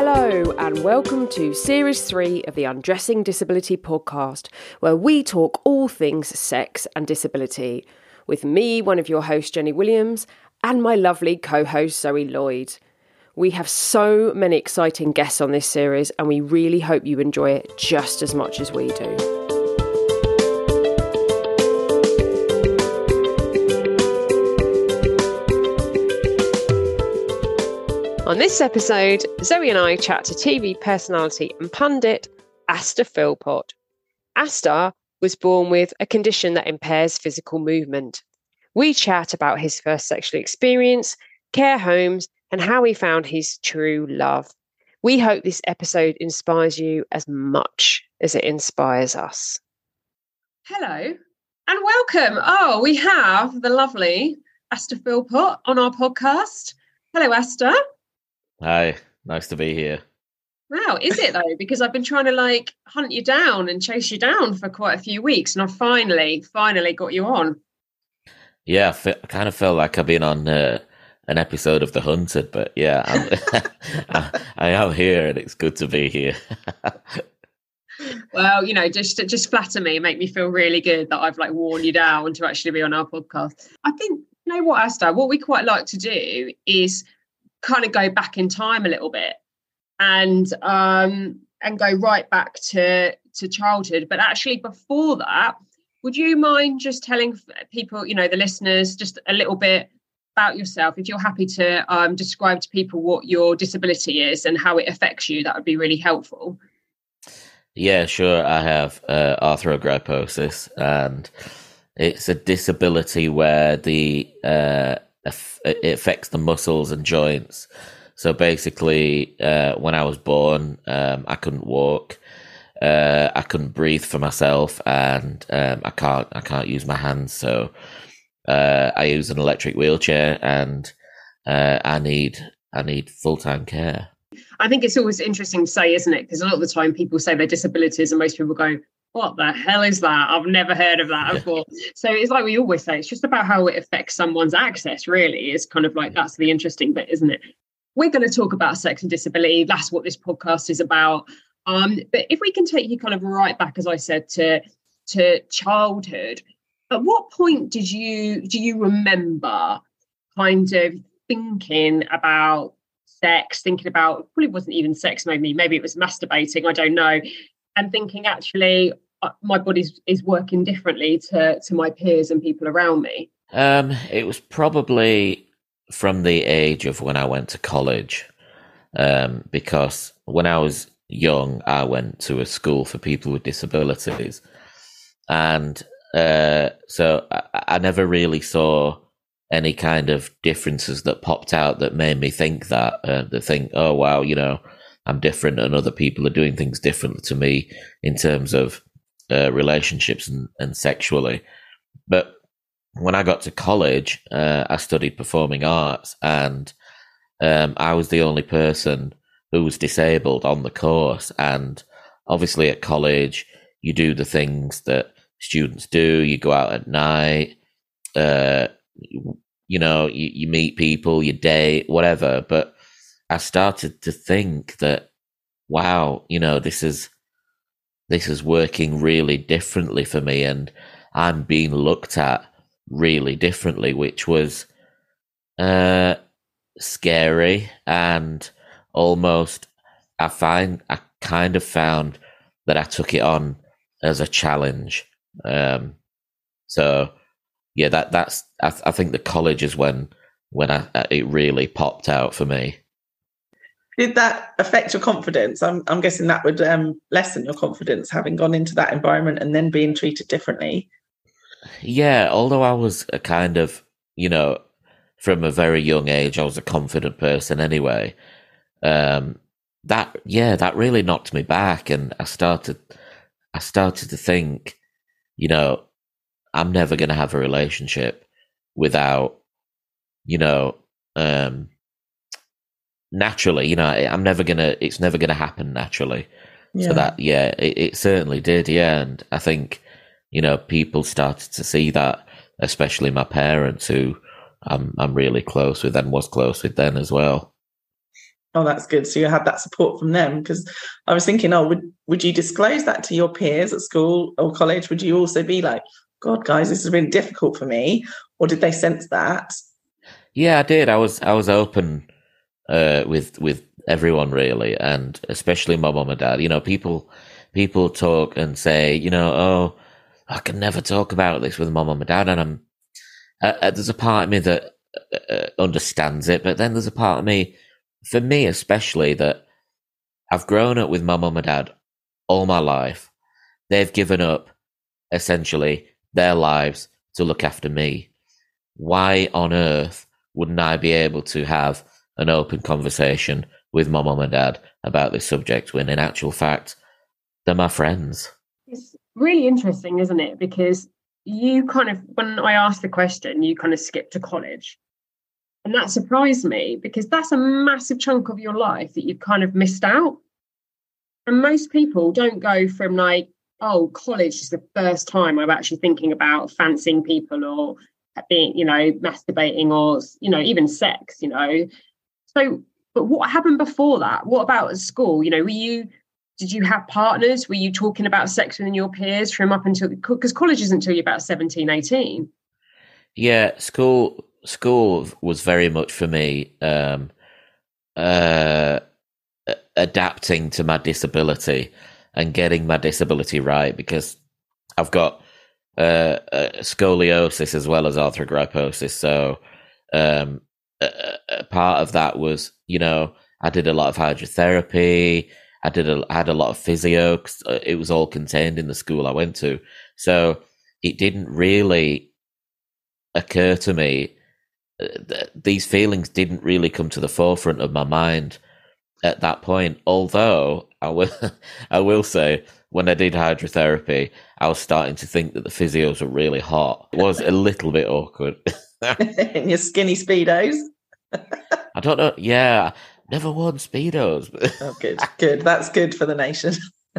Hello and welcome to Series 3 of the Undressing Disability podcast, where we talk all things sex and disability, with me, one of your hosts, Jenny Williams, and my lovely co-host, Zoe Lloyd. We have so many exciting guests on this series, and we really hope you enjoy it just as much as we do. On this episode, Zoe and I chat to TV personality and pundit Asta Philpott. Asta was born with a condition that impairs physical movement. We chat about his first sexual experience, care homes, and how he found his true love. We hope this episode inspires you as much as it inspires us. Hello and welcome. Oh, we have the lovely Asta Philpott on our podcast. Hello, Asta. Hi, nice to be here. Wow, is it though? Because I've been trying to hunt you down and chase you down for quite a few weeks, and I finally got you on. Yeah, I kind of felt like I've been on an episode of The Hunted, but yeah, I am here, and it's good to be here. Well, just flatter me, make me feel really good that I've worn you down to actually be on our podcast. I think, you know what, Asta, what we quite like to do is kind of go back in time a little bit and go right back to childhood. But actually before that, would you mind just telling people, the listeners, just a little bit about yourself? If you're happy to describe to people what your disability is and how it affects you, that would be really helpful. Yeah, sure. I have arthrogryposis, and it's a disability where it affects the muscles and joints. So basically, when I was born, I couldn't walk, I couldn't breathe for myself, and I can't use my hands. So I use an electric wheelchair, and I need full-time care. I think it's always interesting to say, isn't it? Because a lot of the time people say their disabilities, and most people go, what the hell is that? I've never heard of that before. So it's like we always say, it's just about how it affects someone's access, really. It's kind of that's the interesting bit, isn't it? We're going to talk about sex and disability. That's what this podcast is about. But if we can take you kind of right back, as I said, to childhood, at what point do you remember kind of thinking about sex, thinking about, probably wasn't even sex, maybe it was masturbating, I don't know, and thinking, actually, my body is working differently to my peers and people around me? It was probably from the age of when I went to college, because when I was young, I went to a school for people with disabilities, and so I never really saw any kind of differences that popped out that made me think oh wow, I'm different and other people are doing things differently to me in terms of relationships and sexually. But when I got to college, I studied performing arts, and I was the only person who was disabled on the course. And obviously at college, you do the things that students do. You go out at night, you meet people, you date, whatever. But I started to think that, wow, this is working really differently for me, and I'm being looked at really differently, which was scary, and almost I kind of found that I took it on as a challenge. So yeah, that's I think the college is when it really popped out for me. Did that affect your confidence? I'm guessing that would lessen your confidence, having gone into that environment and then being treated differently. Yeah, although I was a kind of, from a very young age, I was a confident person anyway. That really knocked me back, and I started to think, I'm never going to have a relationship without, naturally, it's never gonna happen naturally. Yeah. So that, it certainly did. Yeah. And I think, people started to see that, especially my parents, who I'm really close with and was close with then as well. Oh, that's good. So you had that support from them, because I was thinking, oh, would you disclose that to your peers at school or college? Would you also be like, God, guys, this is really difficult for me? Or did they sense that? Yeah, I did. I was open with everyone really, and especially my mum and dad. You know, people talk and say, you know, oh, I can never talk about this with my mum and dad, and there's a part of me that understands it, but then there's a part of me, for me especially, that I've grown up with my mum and dad all my life. They've given up essentially their lives to look after me. Why on earth wouldn't I be able to have an open conversation with my mum and dad about this subject when in actual fact they're my friends? It's really interesting, isn't it? Because you kind of, when I asked the question, you kind of skipped to college. And that surprised me, because that's a massive chunk of your life that you've kind of missed out. And most people don't go from like, oh, college is the first time I'm actually thinking about fancying people or being, you know, masturbating or, you know, even sex, you know. So, but what happened before that? What about at school? You know, did you have partners? Were you talking about sex with your peers from up until, because college isn't until you're about 17, 18? Yeah, school was very much for me adapting to my disability and getting my disability right, because I've got scoliosis as well as arthrogryposis. So a part of that was, you know, I did a lot of hydrotherapy. I had a lot of physio, 'cause it was all contained in the school I went to. So it didn't really occur to me. These feelings didn't really come to the forefront of my mind at that point. Although I will say, when I did hydrotherapy, I was starting to think that the physios were really hot. It was a little bit awkward. In your skinny Speedos? I don't know. Yeah, never worn Speedos. Oh, good. That's good for the nation.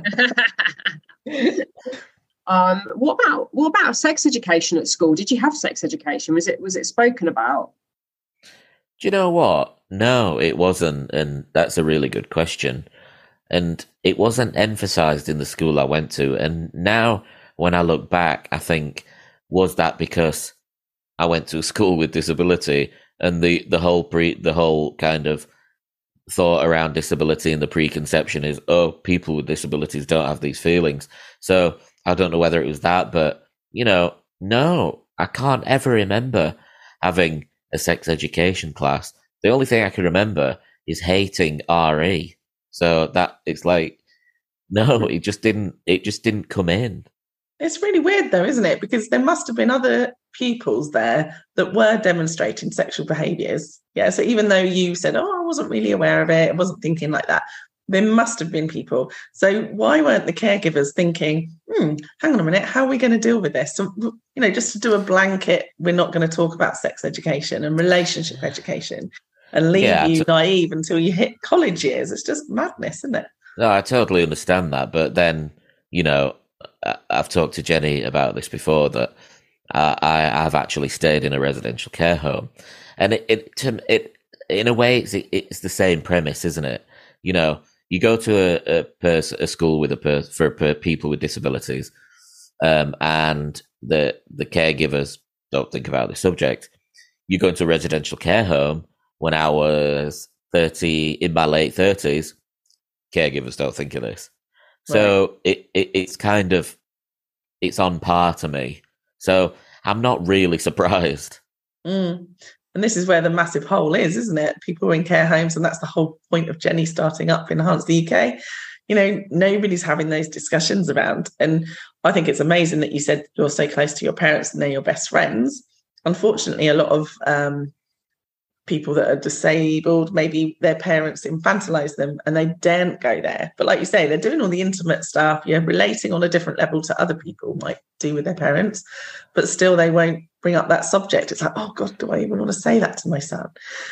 What about sex education at school? Did you have sex education? Was it spoken about? Do you know what? No, it wasn't, and that's a really good question. And it wasn't emphasized in the school I went to. And now, when I look back, I think, was that because I went to a school with disability, and the whole kind of thought around disability and the preconception is, oh, people with disabilities don't have these feelings. So I don't know whether it was that, but, you know, no, I can't ever remember having a sex education class. The only thing I can remember is hating RE. So that it's like, no, it just didn't come in. It's really weird though, isn't it? Because there must have been other pupils there that were demonstrating sexual behaviours. Yeah. So even though you said, oh, I wasn't really aware of it, I wasn't thinking like that, there must have been people. So why weren't the caregivers thinking, hang on a minute, how are we going to deal with this? So, you know, just to do a blanket, we're not going to talk about sex education and relationship education and leave you naive until you hit college years. It's just madness, isn't it? No, I totally understand that. But then, you know, I've talked to Jenny about this before, that I've actually stayed in a residential care home. And it in a way, it's the same premise, isn't it? You know, you go to a school with for people with disabilities, and the caregivers don't think about the subject. You go into a residential care home. When I was 30, in my late 30s, caregivers don't think of this. So it's kind of, it's on par to me. So I'm not really surprised. And this is where the massive hole is, isn't it? People are in care homes, and that's the whole point of Jenny starting up Enhance the UK. You know, nobody's having those discussions around. And I think it's amazing that you said you're so close to your parents and they're your best friends. Unfortunately, a lot of people that are disabled, maybe their parents infantilize them and they daren't go there. But like you say, they're doing all the intimate stuff, you're relating on a different level to other people might do with their parents, but still they won't bring up that subject. It's like, oh God, do I even want to say that to my son?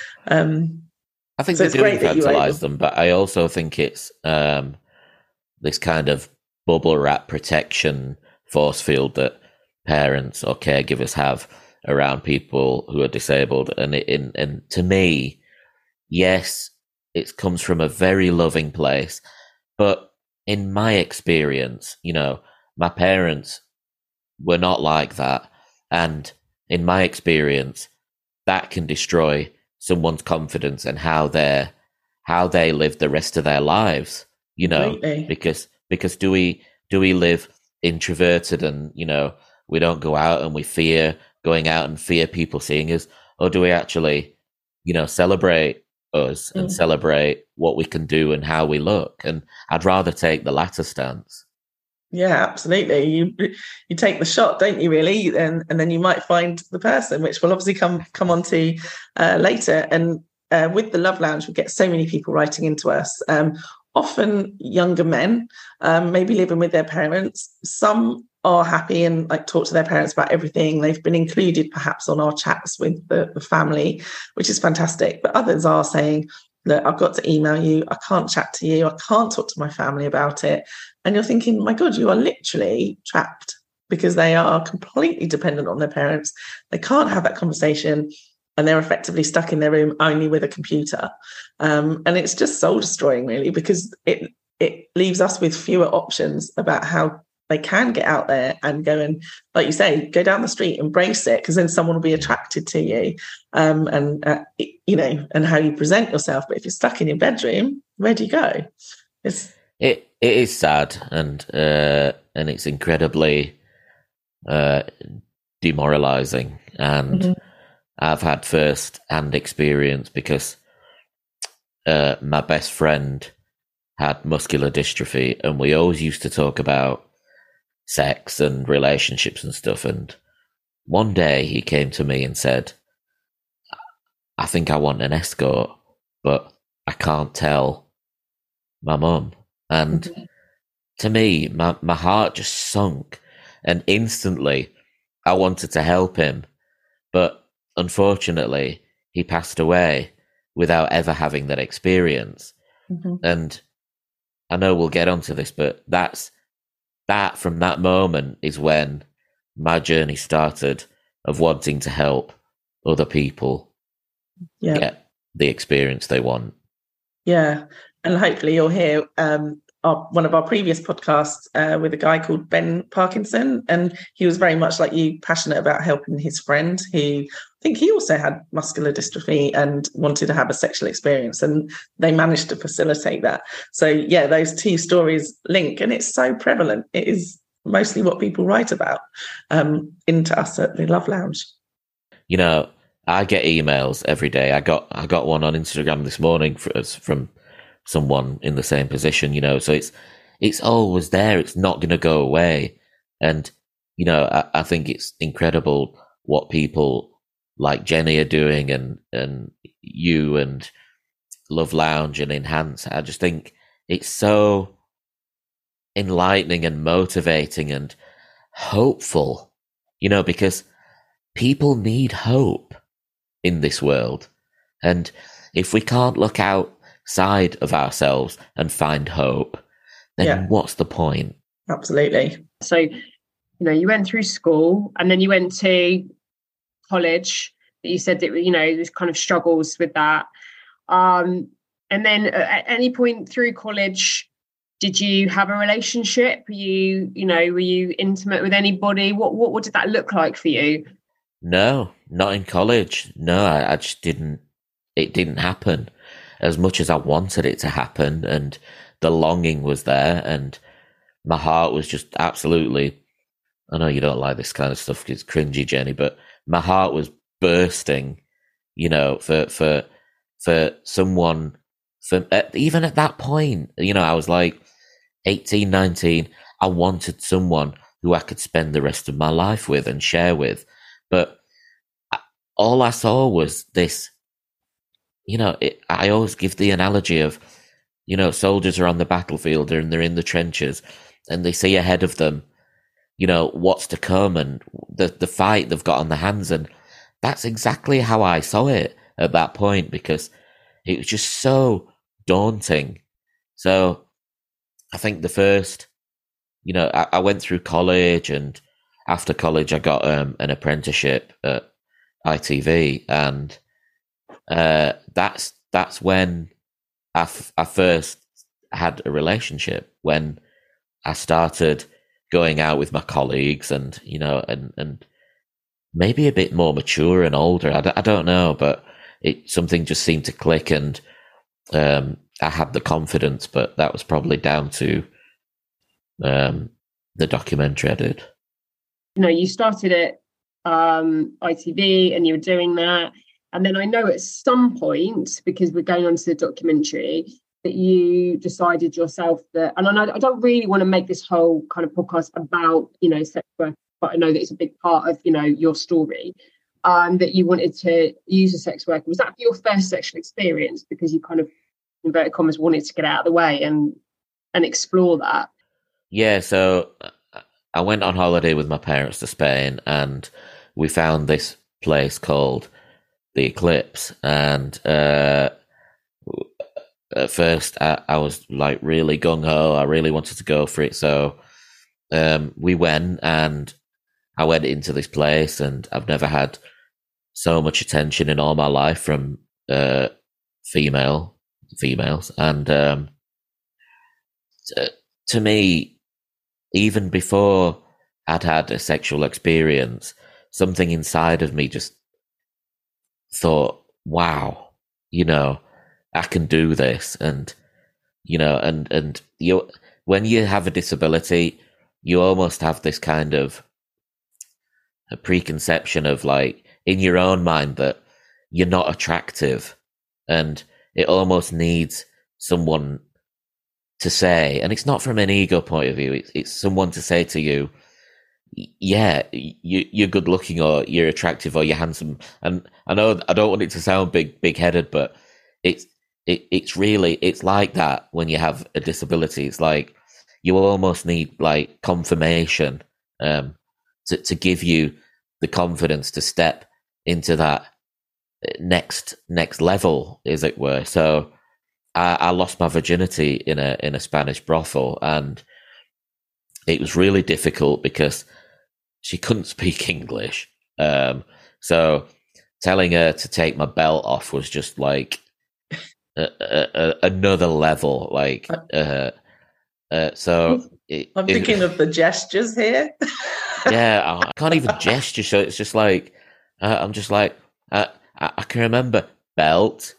I think they do infantilize them, but I also think it's this kind of bubble wrap protection force field that parents or caregivers have around people who are disabled. And to me, yes, it comes from a very loving place. But in my experience, my parents were not like that. And in my experience, that can destroy someone's confidence and how they live the rest of their lives, Completely. because do we live introverted and, we don't go out and we fear going out and fear people seeing us, or do we actually, celebrate us and celebrate what we can do and how we look? And I'd rather take the latter stance. Yeah, absolutely. You take the shot, don't you? Really, and then you might find the person, which we'll obviously come on to later. And with the Love Lounge, we get so many people writing into us. Often younger men, maybe living with their parents. Some are happy and talk to their parents about everything. They've been included perhaps on our chats with the family, which is fantastic. But others are saying, look, I've got to email you. I can't chat to you. I can't talk to my family about it. And you're thinking, my God, you are literally trapped because they are completely dependent on their parents. They can't have that conversation and they're effectively stuck in their room only with a computer. And it's just soul destroying, really, because it leaves us with fewer options about how they can get out there and go and, like you say, go down the street, embrace it, because then someone will be attracted to you, and how you present yourself. But if you're stuck in your bedroom, where do you go? It is sad, and it's incredibly demoralizing. And I've had first-hand experience because my best friend had muscular dystrophy, and we always used to talk about sex and relationships and stuff. And one day he came to me and said, I think I want an escort, but I can't tell my mum. And to me, my heart just sunk, and instantly I wanted to help him. But unfortunately, he passed away without ever having that experience. And I know we'll get onto this, but from that moment is when my journey started of wanting to help other people get the experience they want. Yeah. And hopefully you'll hear one of our previous podcasts with a guy called Ben Parkinson. And he was very much like you, passionate about helping his friend who, I think he also had muscular dystrophy and wanted to have a sexual experience, and they managed to facilitate that. So yeah, those two stories link, and it's so prevalent. It is mostly what people write about into us at the Love Lounge. I get emails every day. I got one on Instagram this morning from someone in the same position, so it's always there. It's not going to go away. And, I think it's incredible what people like Jenny are doing, and you and Love Lounge and Enhance. I just think it's so enlightening and motivating and hopeful, because people need hope in this world. And if we can't look outside of ourselves and find hope, then what's the point? Absolutely. So, you went through school and then you went to college. You said that, there's kind of struggles with that. And then at any point through college, did you have a relationship? Were you intimate with anybody? What did that look like for you? No, not in college. No, I just didn't. It didn't happen as much as I wanted it to happen, and the longing was there, and my heart was just absolutely. I know you don't like this kind of stuff; it's cringy, Jenny, but my heart was bursting. For someone, even at that point, I was like 18, 19. I wanted someone who I could spend the rest of my life with and share with. But all I saw was this, I always give the analogy of, soldiers are on the battlefield and they're in the trenches and they see ahead of them, what's to come and the fight they've got on their hands. And that's exactly how I saw it at that point, because it was just so daunting. So I think the first, I went through college, and after college, I got an apprenticeship at ITV, and that's when I first had a relationship when I started going out with my colleagues, and and maybe a bit more mature and older. I don't know, but something just seemed to click, and I had the confidence. But that was probably down to the documentary I did. You started at ITV and you were doing that. And then I know at some point, because we're going on to the documentary, that you decided yourself that, and I don't really want to make this whole kind of podcast about, sex work, but I know that it's a big part of, your story, that you wanted to use a sex worker. Was that your first sexual experience? Because you kind of, inverted commas, wanted to get out of the way and explore that. Yeah, so I went on holiday with my parents to Spain, and we found this place called The Eclipse. And at first, I was like really gung ho. I really wanted to go for it. So we went, and I went into this place, and I've never had so much attention in all my life from females. And to me, even before I'd had a sexual experience, something inside of me just thought, wow, I can do this. And, and when you have a disability, you almost have this kind of a preconception of, like, in your own mind, that you're not attractive, and it almost needs someone to say, and it's not from an ego point of view, it's someone to say to you, yeah, you're good looking, or you're attractive, or you're handsome. And I know I don't want it to sound big headed, but it's really, it's like that when you have a disability. It's like you almost need like confirmation to give you the confidence to step into that next level, as it were. So I lost my virginity in a Spanish brothel, and it was really difficult because she couldn't speak English. So telling her to take my belt off was just like another level. Like, so I'm thinking of the gestures here. Yeah, I can't even gesture. So it's just like I'm just like I can remember belt,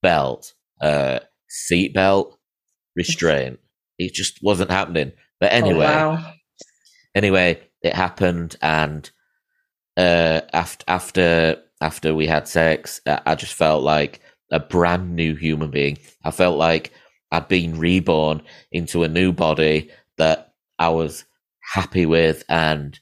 seatbelt, restraint. It just wasn't happening. But anyway, anyway, it happened, and after we had sex, I just felt like a brand new human being. I felt like I'd been reborn into a new body that I was happy with, and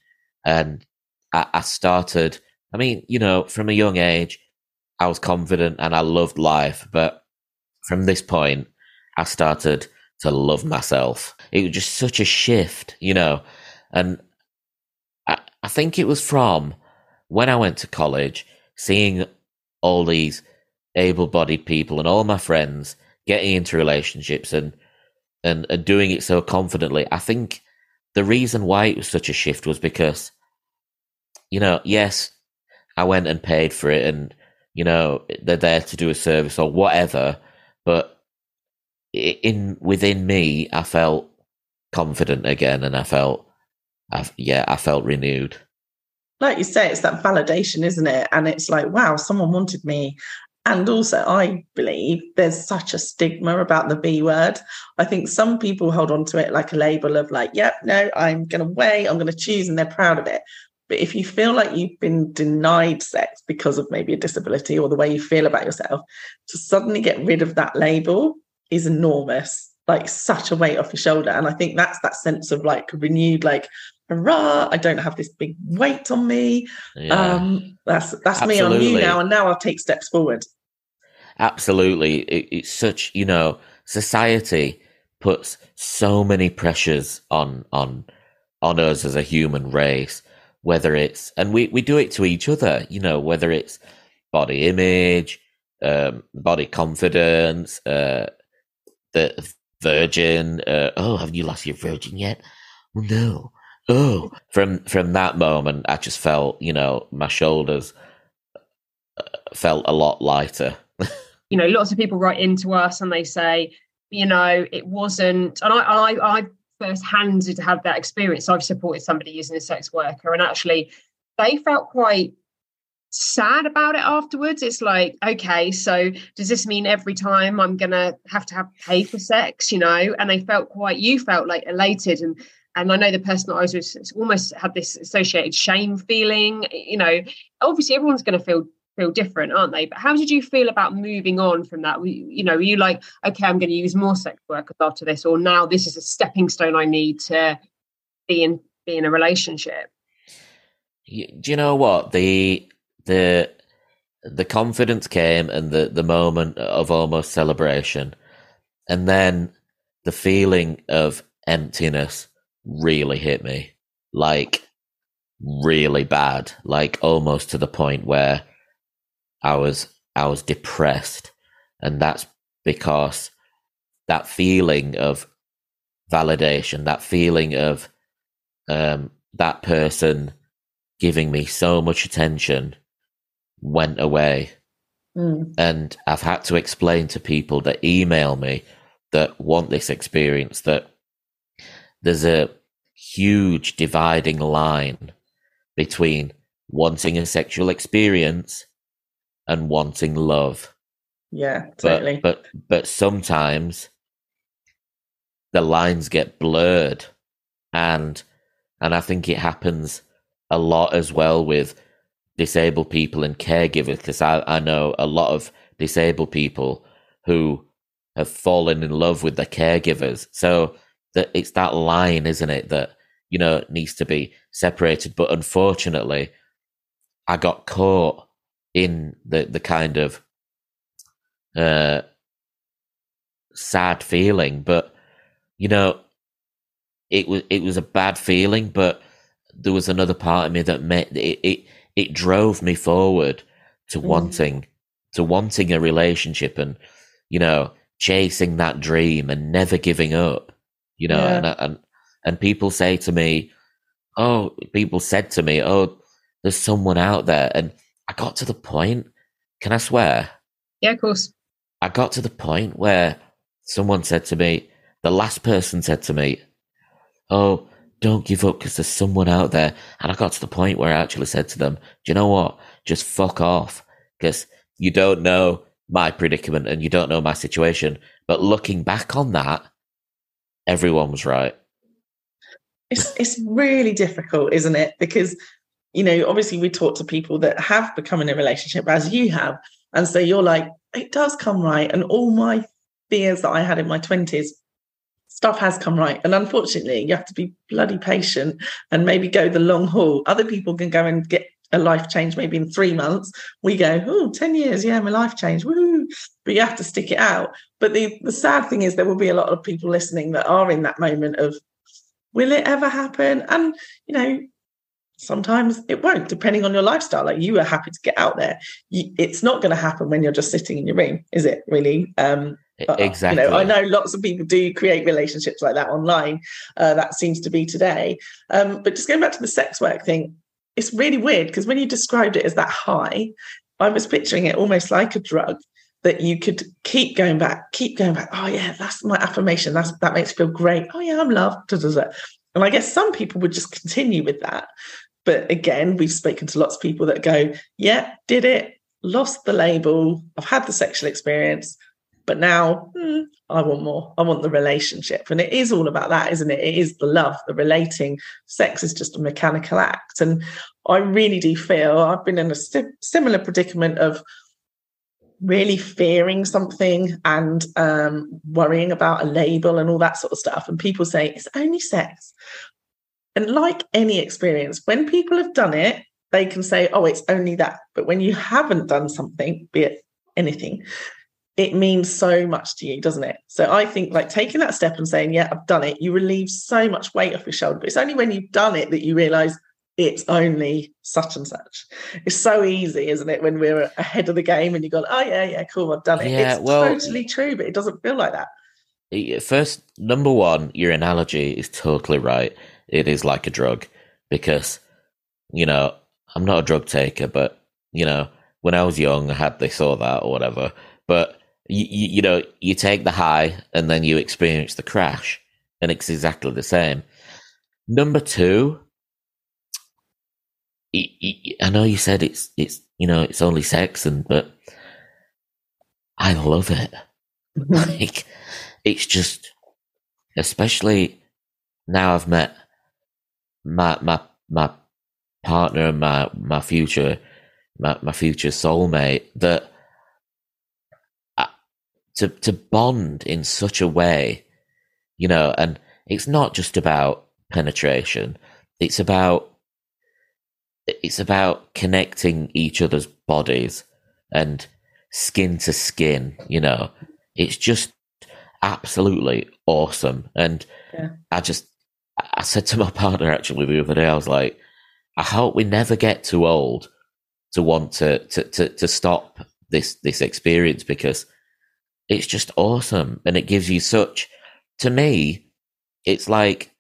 I started. I mean, from a young age, I was confident and I loved life, but from this point, I started to love myself. It was just such a shift, and I think it was from when I went to college, seeing all these able-bodied people and all my friends getting into relationships and doing it so confidently. I think the reason why it was such a shift was because, yes, I went and paid for it, and they're there to do a service or whatever, but within me, I felt confident again, and I felt renewed. Like you say, it's that validation, isn't it? And it's like, wow, someone wanted me. And also, I believe there's such a stigma about the B word. I think some people hold on to it like a label of like, yep, no, I'm going to wait, I'm going to choose, and they're proud of it. But if you feel like you've been denied sex because of maybe a disability or the way you feel about yourself, to suddenly get rid of that label is enormous, like such a weight off your shoulder. And I think that's that sense of like renewed, like, hurrah, I don't have this big weight on me. Yeah. That's me on you now, and now I'll take steps forward. Absolutely. It's such, society puts so many pressures on us as a human race, whether it's, and we do it to each other, whether it's body image, body confidence, the virgin, have you lost your virgin yet? Oh, no. Oh, from that moment, I just felt, my shoulders felt a lot lighter. lots of people write into us and they say, it wasn't, and I firsthand to have that experience. I've supported somebody using a sex worker, and actually they felt quite sad about it afterwards. It's like, okay, so does this mean every time I'm gonna have to pay for sex, and they you felt like elated, and I know the person that I was with almost had this associated shame feeling. Obviously everyone's going to feel different, aren't they? But how did you feel about moving on from that? Were you like, okay, I'm going to use more sex workers after this, or now this is a stepping stone I need to be in a relationship? Do you know what? The confidence came, and the moment of almost celebration, and then the feeling of emptiness really hit me, like really bad, like almost to the point where I was depressed. And that's because that feeling of validation, that feeling of that person giving me so much attention went away. And I've had to explain to people that email me that want this experience that there's a huge dividing line between wanting a sexual experience and wanting love. Yeah, totally. But sometimes the lines get blurred, and I think it happens a lot as well with disabled people and caregivers, because I know a lot of disabled people who have fallen in love with their caregivers. So that it's that line, isn't it, that needs to be separated. But unfortunately, I got caught in the kind of sad feeling. But it was a bad feeling, but there was another part of me that it drove me forward to wanting a relationship, and chasing that dream and never giving up. And people said to me, oh, there's someone out there. And I got to the point, can I swear? Yeah, of course. I got to the point where someone said to me, the last person said to me, oh, don't give up because there's someone out there. And I got to the point where I actually said to them, do you know what? Just fuck off, because you don't know my predicament and you don't know my situation. But looking back on that, everyone was right. It's really difficult, isn't it? Because, obviously we talk to people that have become in a relationship as you have. And so you're like, it does come right. And all my fears that I had in my 20s, stuff has come right. And unfortunately, you have to be bloody patient and maybe go the long haul. Other people can go and get a life change maybe in 3 months. We go, 10 years, yeah, my life changed, woohoo. But you have to stick it out. But the sad thing is there will be a lot of people listening that are in that moment of, will it ever happen? And, sometimes it won't, depending on your lifestyle. Like, you are happy to get out there. It's not going to happen when you're just sitting in your room, is it really? Exactly. I know lots of people do create relationships like that online. That seems to be today. But just going back to the sex work thing, it's really weird because when you described it as that high, I was picturing it almost like a drug that you could keep going back. Oh yeah, that's my affirmation. That makes me feel great. Oh yeah, I'm loved. And I guess some people would just continue with that. But again, we've spoken to lots of people that go, yeah, did it, lost the label, I've had the sexual experience, but now I want more. I want the relationship. And it is all about that, isn't it? It is the love, the relating. Sex is just a mechanical act. And I really do feel I've been in a similar predicament of really fearing something and worrying about a label and all that sort of stuff. And people say, it's only sex. And like any experience, when people have done it, they can say, oh, it's only that. But when you haven't done something, be it anything, it means so much to you, doesn't it? So I think like taking that step and saying, yeah, I've done it, you relieve so much weight off your shoulder. But it's only when you've done it that you realise it's only such and such. It's so easy, isn't it, when we're ahead of the game and you've gone, oh, yeah, cool, I've done it. Yeah, it's totally true, but it doesn't feel like that. First, number one, your analogy is totally right. It is like a drug because, I'm not a drug taker, but, when I was young, I had this or that or whatever. But you know, you take the high and then you experience the crash, and it's exactly the same. Number two, I know you said it's you know, it's only sex, but I love it. Like, it's just, especially now I've met my partner and my future soulmate, that to bond in such a way, you know, and it's not just about penetration. It's about connecting each other's bodies and skin to skin, you know. It's just absolutely awesome. And I said to my partner actually the other day, I was like, I hope we never get too old to want to stop this experience, because it's just awesome. And it gives you such, to me, it's like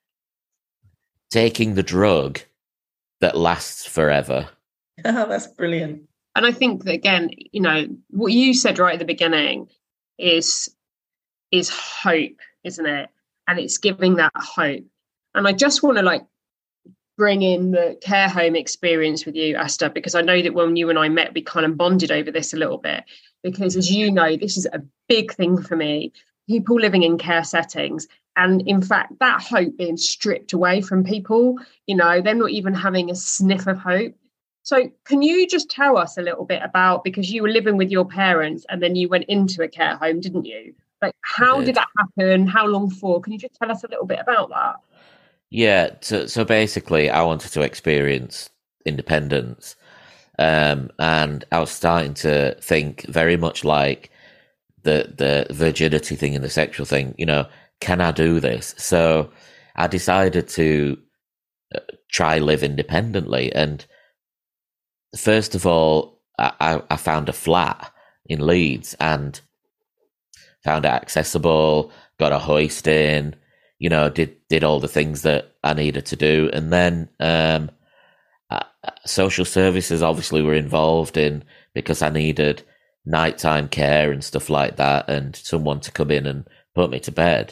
taking the drug that lasts forever. Oh, that's brilliant. And I think that, again, you know, what you said right at the beginning is hope, isn't it? And it's giving that hope. And I just want to like bring in the care home experience with you, Asta, because I know that when you and I met, we kind of bonded over this a little bit, because as you know, this is a big thing for me, people living in care settings. And in fact, that hope being stripped away from people, you know, they're not even having a sniff of hope. So can you just tell us a little bit about, because you were living with your parents and then you went into a care home, didn't you? Like, how did that happen? How long for? Can you just tell us a little bit about that? Yeah, so basically I wanted to experience independence. And I was starting to think very much like the virginity thing and the sexual thing, you know, can I do this? So I decided to try live independently. And first of all, I found a flat in Leeds and found it accessible, got a hoist in, you know, did all the things that I needed to do. And then social services obviously were involved in, because I needed nighttime care and stuff like that, and someone to come in and put me to bed.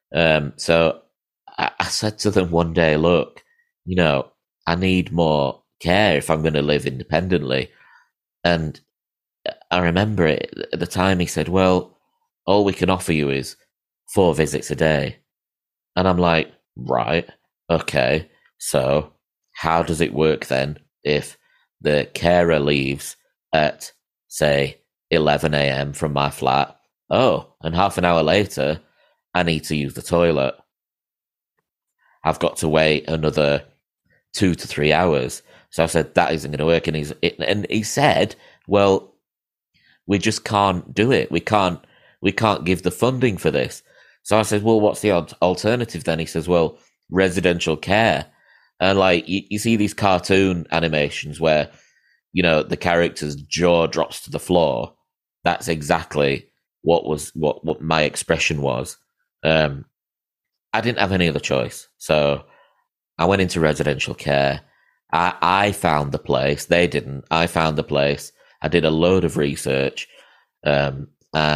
So I said to them one day, look, you know, I need more care if I'm going to live independently. And I remember it at the time, he said, well, all we can offer you is 4 visits a day. And I'm like, right, okay. So how does it work then if the carer leaves at, say, 11 a.m. from my flat? Oh, and half an hour later, I need to use the toilet. I've got to wait another 2 to 3 hours. So I said, that isn't going to work. And he said, well, we just can't do it. We can't give the funding for this. So I said, well, what's the alternative then? He says, well, residential care. And like, you see these cartoon animations where, you know, the character's jaw drops to the floor. That's exactly what my expression was. I didn't have any other choice. So I went into residential care. I found the place. They didn't. I found the place. I did a load of research. And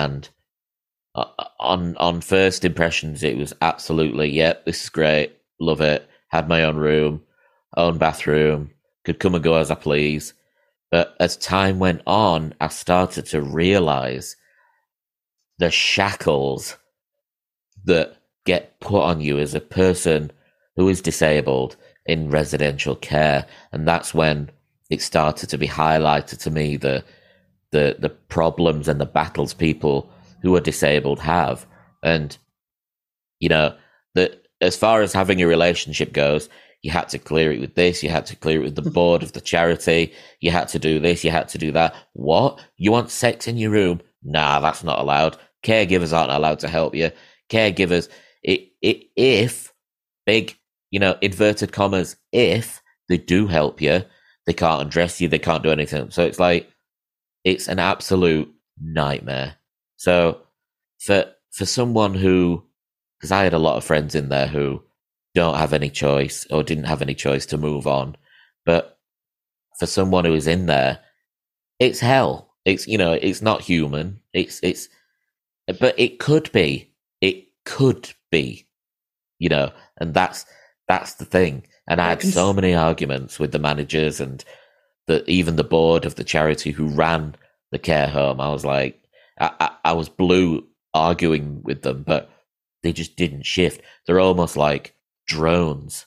on first impressions, it was absolutely, yep, this is great. Love it. Had my own room, own bathroom, could come and go as I please. But as time went on, I started to realize the shackles that get put on you as a person who is disabled in residential care. And that's when it started to be highlighted to me, the problems and the battles people who are disabled have. And, you know, that as far as having a relationship goes, you had to clear it with this, you had to clear it with the board of the charity, you had to do this, you had to do that. What? You want sex in your room? Nah, that's not allowed. Caregivers aren't allowed to help you. Caregivers, if, big, you know, inverted commas, if they do help you, they can't undress you, they can't do anything. So it's like, it's an absolute nightmare. So for someone who, because I had a lot of friends in there who don't have any choice or didn't have any choice to move on, but for someone who is in there, it's hell. It's, you know, it's not human. It's but it could be. It could be, and that's the thing. And I had so many arguments with the managers and even the board of the charity who ran the care home. I was like, I was blue arguing with them, but they just didn't shift. They're almost like drones.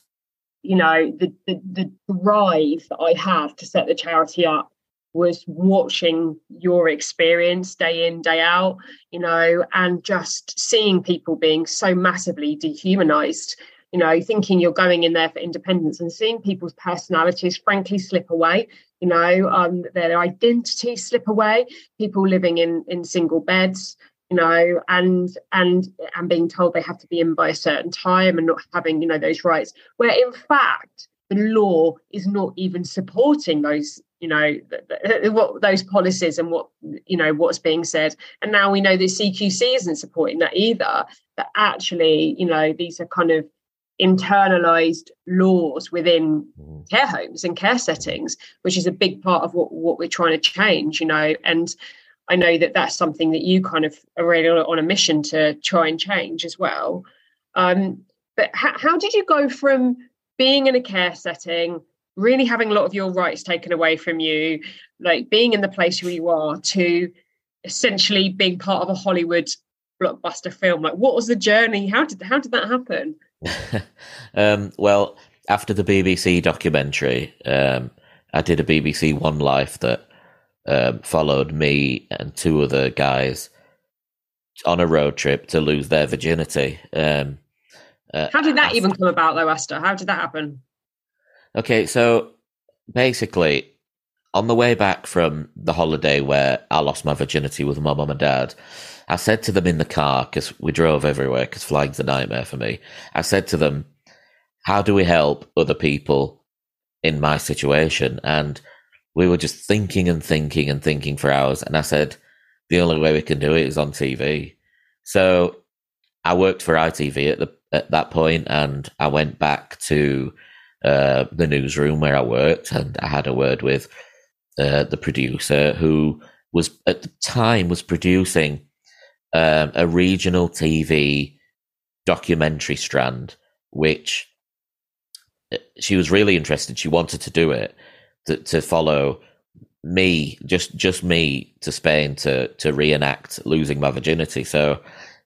The drive that I had to set the charity up was watching your experience day in, day out, and just seeing people being so massively dehumanized, thinking you're going in there for independence, and seeing people's personalities frankly slip away, their identity slip away, people living in single beds, and being told they have to be in by a certain time and not having, those rights, where in fact the law is not even supporting those, what those policies and what's being said. And now we know the CQC isn't supporting that either, that actually, these are kind of internalized laws within care homes and care settings, which is a big part of what we're trying to change, and I know that that's something that you kind of are really on a mission to try and change as well. But how did you go from being in a care setting, really having a lot of your rights taken away from you, like being in the place where you are, to essentially being part of a Hollywood blockbuster film? Like, what was the journey? How did that happen? Well, after the BBC documentary, I did a BBC One Life that followed me and two other guys on a road trip to lose their virginity. How did that even come about, though, Asta? How did that happen? Okay, so basically, on the way back from the holiday where I lost my virginity with my mum and dad, I said to them in the car, because we drove everywhere, because flying's a nightmare for me. I said to them, how do we help other people in my situation? And we were just thinking and thinking and thinking for hours. And I said, the only way we can do it is on TV. So I worked for ITV at that point, and I went back to the newsroom where I worked, and I had a word with the producer, who was at the time was producing a regional TV documentary strand, which she was really interested. She wanted to do it to follow me, just me, to Spain to reenact losing my virginity. So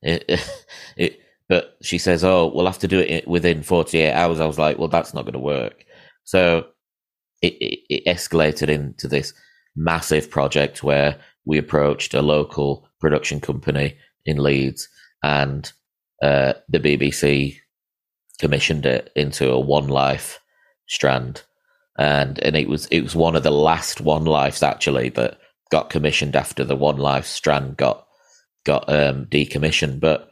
but she says, oh, we'll have to do it within 48 hours. I was like, well, that's not going to work. So it escalated into this massive project where we approached a local production company in Leeds, and the BBC commissioned it into a One Life strand. And it was one of the last One Lifes actually that got commissioned after the One Life strand got decommissioned. But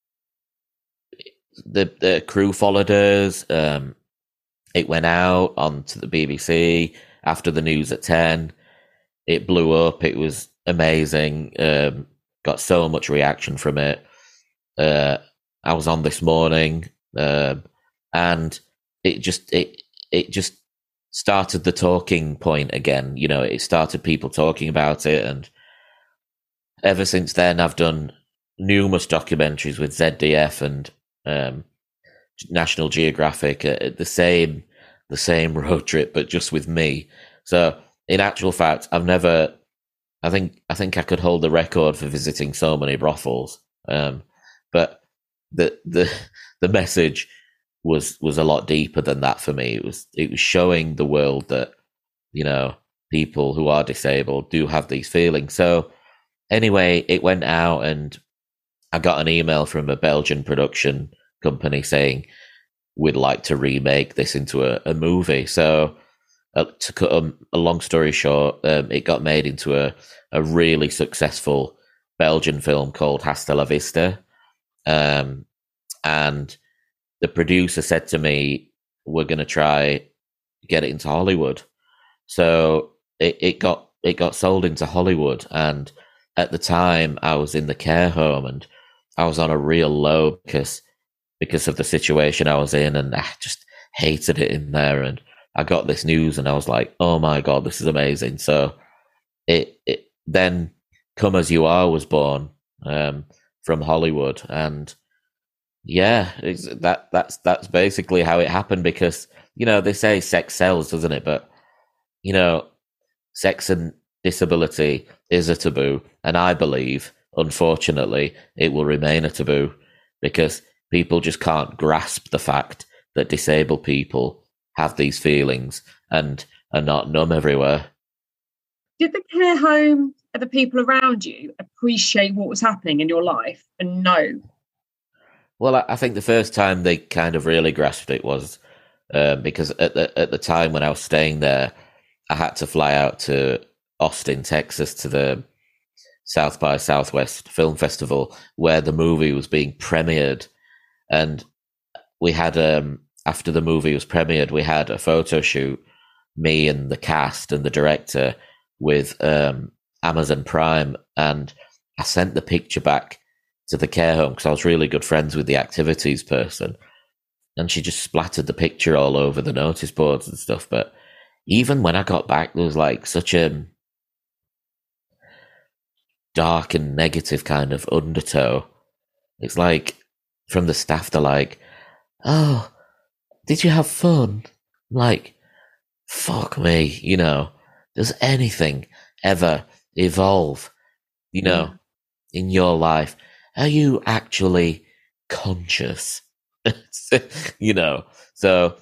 the crew followed us. It went out onto the BBC after the news at 10. It blew up. It was amazing. Got so much reaction from it. I was on this morning, and it just started the talking point again. It started people talking about it, and ever since then, I've done numerous documentaries with ZDF and National Geographic, the same road trip, but just with me. So, in actual fact, I think I could hold the record for visiting so many brothels. But the message was a lot deeper than that for me. It was showing the world that, people who are disabled do have these feelings. So anyway, it went out, and I got an email from a Belgian production company saying we'd like to remake this into a movie. So to cut a long story short, it got made into a really successful Belgian film called Hasta la Vista. And the producer said to me, we're going to try get it into Hollywood. So it got sold into Hollywood. And at the time I was in the care home, and I was on a real low because of the situation I was in, and I just hated it in there. And I got this news, and I was like, oh my God, this is amazing. So it then Come As You Are was born from Hollywood, and yeah, that's basically how it happened. Because they say sex sells, doesn't it? But sex and disability is a taboo, and I believe, unfortunately, it will remain a taboo because people just can't grasp the fact that disabled people have these feelings and are not numb everywhere. Did the care home and the people around you appreciate what was happening in your life and know? Well, I think the first time they kind of really grasped it was because at the time when I was staying there, I had to fly out to Austin, Texas, to the South by Southwest Film Festival where the movie was being premiered. And we had, after the movie was premiered, we had a photo shoot, me and the cast and the director with Amazon Prime. And I sent the picture back to the care home because I was really good friends with the activities person. And she just splattered the picture all over the notice boards and stuff. But even when I got back, there was like such a dark and negative kind of undertow. It's like from the staff, they're like, "Oh, did you have fun?" I'm like, fuck me, does anything ever evolve, in your life? Are you actually conscious? So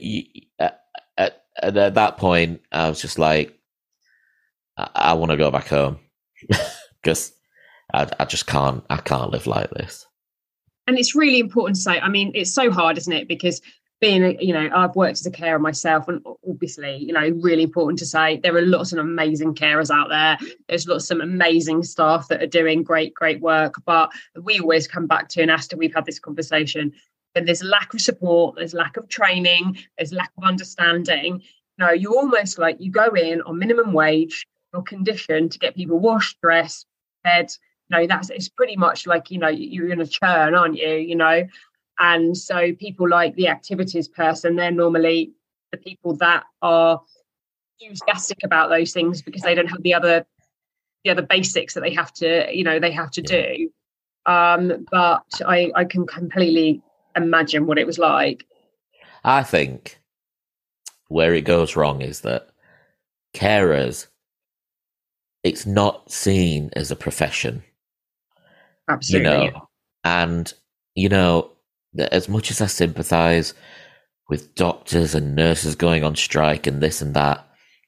at that point, I was just like, I want to go back home because I just can't live like this. And it's really important to say, I mean, it's so hard, isn't it? Because being, I've worked as a carer myself, and obviously, really important to say there are lots of amazing carers out there. There's lots of some amazing staff that are doing great work. But we always come back to, and Asta, we've had this conversation, and there's lack of support, there's lack of training, there's lack of understanding. You almost like you go in on minimum wage, you're conditioned to get people washed, dressed, fed. It's pretty much like, you're in a churn, aren't you? And so people like the activities person, they're normally the people that are enthusiastic about those things because they don't have the other basics that they have to do. But I can completely imagine what it was like. I think where it goes wrong is that carers, it's not seen as a profession. Absolutely. And, as much as I sympathise with doctors and nurses going on strike and this and that,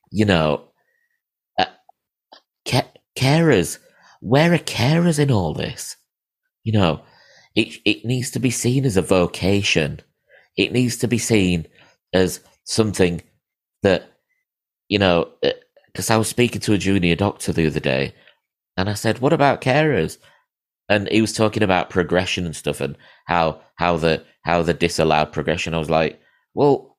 carers, where are carers in all this? It needs to be seen as a vocation. It needs to be seen as something that, because I was speaking to a junior doctor the other day and I said, what about carers? And he was talking about progression and stuff and how the disallowed progression. I was like, well,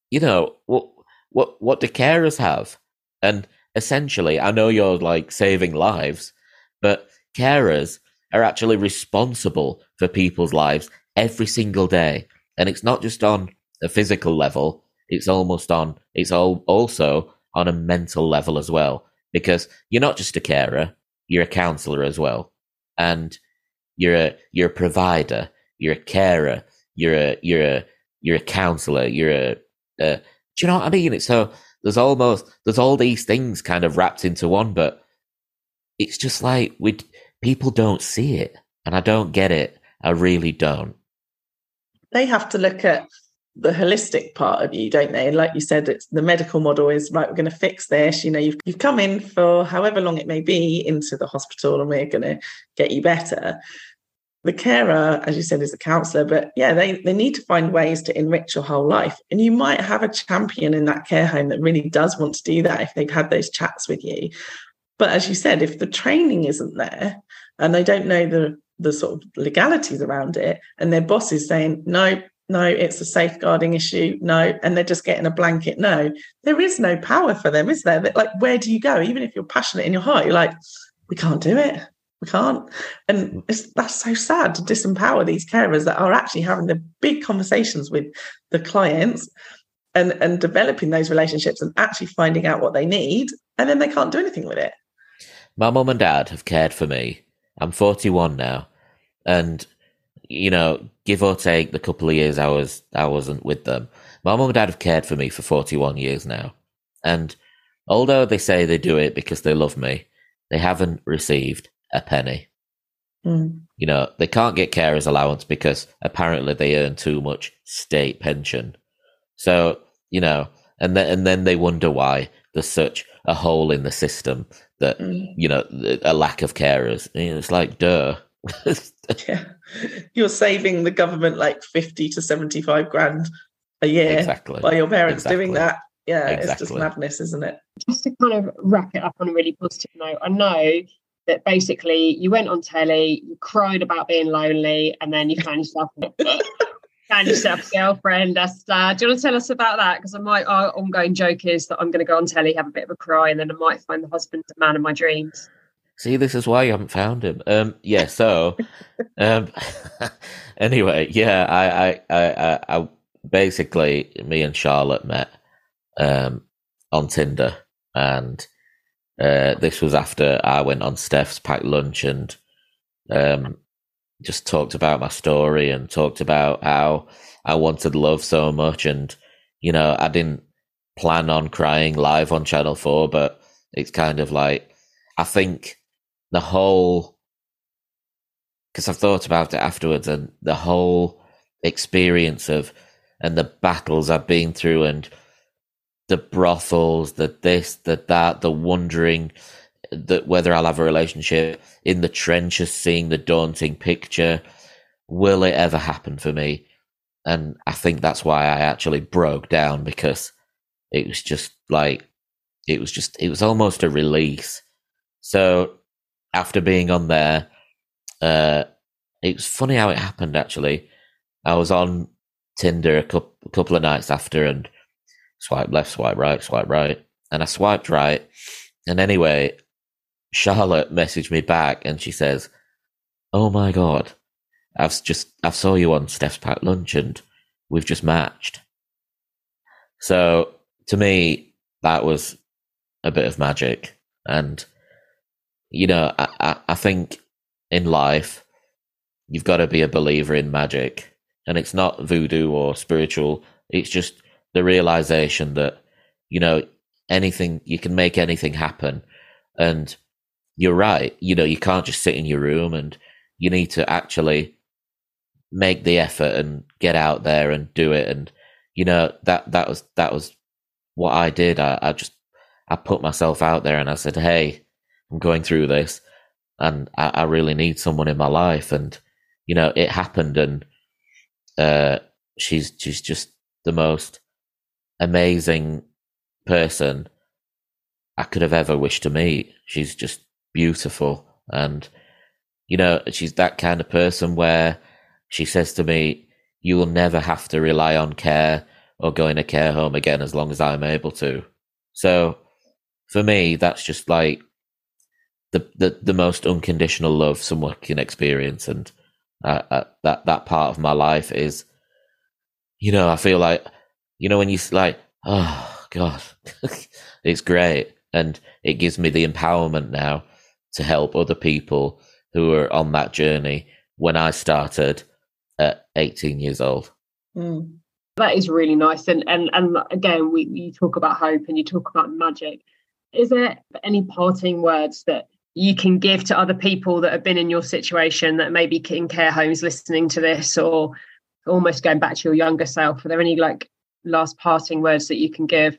what do carers have? And essentially, I know you're like saving lives, but carers are actually responsible for people's lives every single day. And it's not just on a physical level, it's also on a mental level as well. Because you're not just a carer, you're a counsellor as well. And you're a provider, you're a carer, you're a counsellor, do you know what I mean? So there's all these things kind of wrapped into one, but it's just like people don't see it, and I don't get it. I really don't. They have to look at the holistic part of you, don't they? And like you said, it's the medical model is right. We're going to fix this. You've come in for however long it may be into the hospital, and we're going to get you better. The carer, as you said, is a counsellor, but yeah, they need to find ways to enrich your whole life. And you might have a champion in that care home that really does want to do that if they've had those chats with you. But as you said, if the training isn't there and they don't know the sort of legalities around it, and their boss is saying, no, it's a safeguarding issue, no, and they're just getting a blanket no, there is no power for them, is there? Like, where do you go? Even if you're passionate in your heart, you're like, we can't do it. We can't. And that's so sad to disempower these carers that are actually having the big conversations with the clients and developing those relationships and actually finding out what they need, and then they can't do anything with it. My mum and dad have cared for me. I'm 41 now. And, give or take the couple of years I wasn't with them, my mum and dad have cared for me for 41 years now. And although they say they do it because they love me, they haven't received a penny. They can't get carers allowance because apparently they earn too much state pension. So, and then they wonder why there's such a hole in the system that, a lack of carers. It's like, duh. Yeah. You're saving the government like 50 to 75 grand a year by your parents doing that. Yeah, It's just madness, isn't it? Just to kind of wrap it up on a really positive note, I know that basically you went on telly, you cried about being lonely, and then you found yourself a girlfriend. That's sad. Do you want to tell us about that? Because our ongoing joke is that I'm going to go on telly, have a bit of a cry, and then I might find the husband, the man of my dreams. See, this is why you haven't found him. So anyway, I basically, me and Charlotte met on Tinder, and this was after I went on Steph's packed lunch and just talked about my story and talked about how I wanted love so much. And, I didn't plan on crying live on Channel 4, but it's kind of like, I think the whole, because I've thought about it afterwards, and the whole experience and the battles I've been through, and the brothels, the this, the that, the wondering that whether I'll have a relationship, in the trenches, seeing the daunting picture, will it ever happen for me? And I think that's why I actually broke down, because it was just like, it was almost a release. So after being on there, it was funny how it happened, actually. I was on Tinder a couple of nights after, and swipe left, swipe right. And I swiped right. And anyway, Charlotte messaged me back and she says, "Oh my God, I saw you on Steph's Packed Lunch and we've just matched." So to me, that was a bit of magic. And, I think in life, you've got to be a believer in magic. And it's not voodoo or spiritual. It's just the realization that, anything, you can make anything happen. And you're right. You can't just sit in your room, and you need to actually make the effort and get out there and do it. And, that was what I did. I put myself out there and I said, "Hey, I'm going through this and I really need someone in my life." And, it happened. And, she's just the most amazing person I could have ever wished to meet. She's just beautiful. And, she's that kind of person where she says to me, "You will never have to rely on care or go in a care home again as long as I'm able to." So for me, that's just like the most unconditional love someone can experience. And that part of my life is, I feel like, when you like, oh God, it's great. And it gives me the empowerment now to help other people who are on that journey when I started at 18 years old. That is really nice. And again, you talk about hope and you talk about magic. Is there any parting words that you can give to other people that have been in your situation, that maybe in care homes listening to this, or almost going back to your younger self? Are there any last parting words that you can give?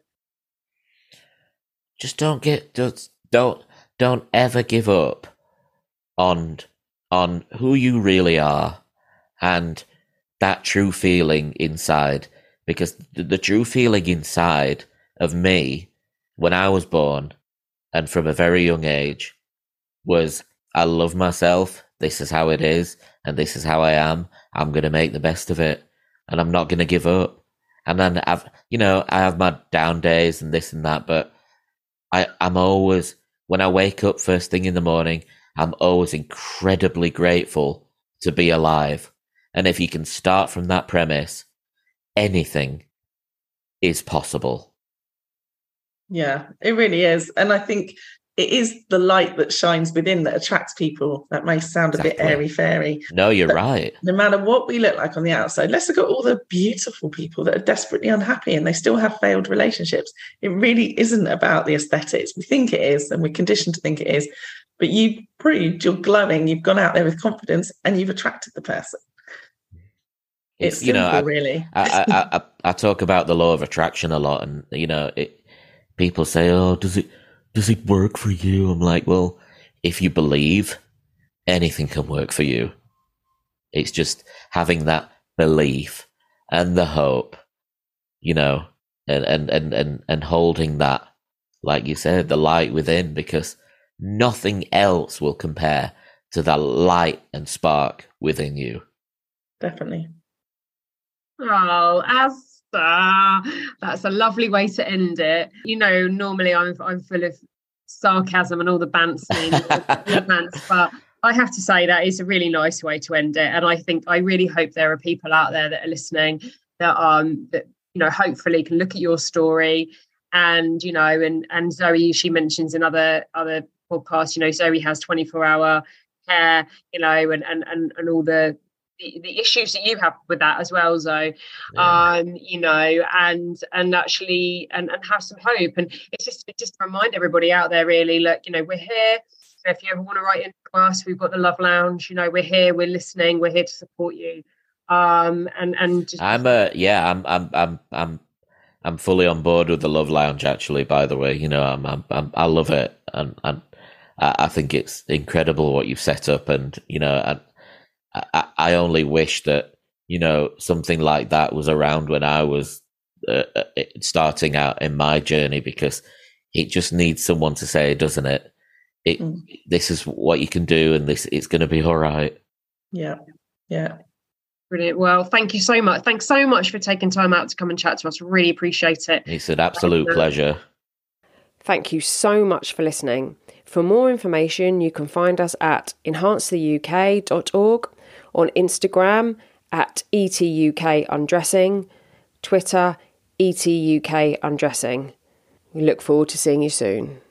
Just don't ever give up on who you really are and that true feeling inside, because the true feeling inside of me when I was born and from a very young age was, I love myself. This is how it is, and this is how I am. I'm going to make the best of it, and I'm not going to give up. And then I have my down days and this and that, but I'm always, when I wake up first thing in the morning, I'm always incredibly grateful to be alive. And if you can start from that premise, anything is possible. Yeah, it really is. And I think it is the light that shines within that attracts people. That may sound a bit airy-fairy. No, you're right. No matter what we look like on the outside, let's look at all the beautiful people that are desperately unhappy and they still have failed relationships. It really isn't about the aesthetics. We think it is, and we're conditioned to think it is. But you proved you're glowing, you've gone out there with confidence, and you've attracted the person. It's simple, really. I talk about the law of attraction a lot, and people say, "Oh, does it work for you?" I'm like, well, if you believe, anything can work for you. It's just having that belief and the hope, and holding that, like you said, the light within, because nothing else will compare to that light and spark within you. Definitely. Oh, Asta, that's a lovely way to end it. Normally I'm full of sarcasm and all the bantering, but I have to say that is a really nice way to end it. And I really hope there are people out there that are listening that hopefully can look at your story and Zoe, she mentions in other podcasts, Zoe has 24-hour care, and all the issues that you have with that as well, Zoe, and actually and have some hope. And it's just to remind everybody out there, really, look, we're here. If you ever want to write into us, we've got the Love Lounge. We're here, we're listening, we're here to support you. And just... I'm fully on board with the Love Lounge. Actually, by the way, I love it, and I think it's incredible what you've set up, and I only wish that, something like that was around when I was starting out in my journey, because it just needs someone to say, doesn't it? This is what you can do, and it's going to be all right. Yeah. Yeah. Brilliant. Well, thank you so much. Thanks so much for taking time out to come and chat to us. Really appreciate it. It's an absolute pleasure. Thank you so much for listening. For more information, you can find us at enhancetheuk.org, on Instagram at ETUKundressing, Twitter ETUKundressing. We look forward to seeing you soon.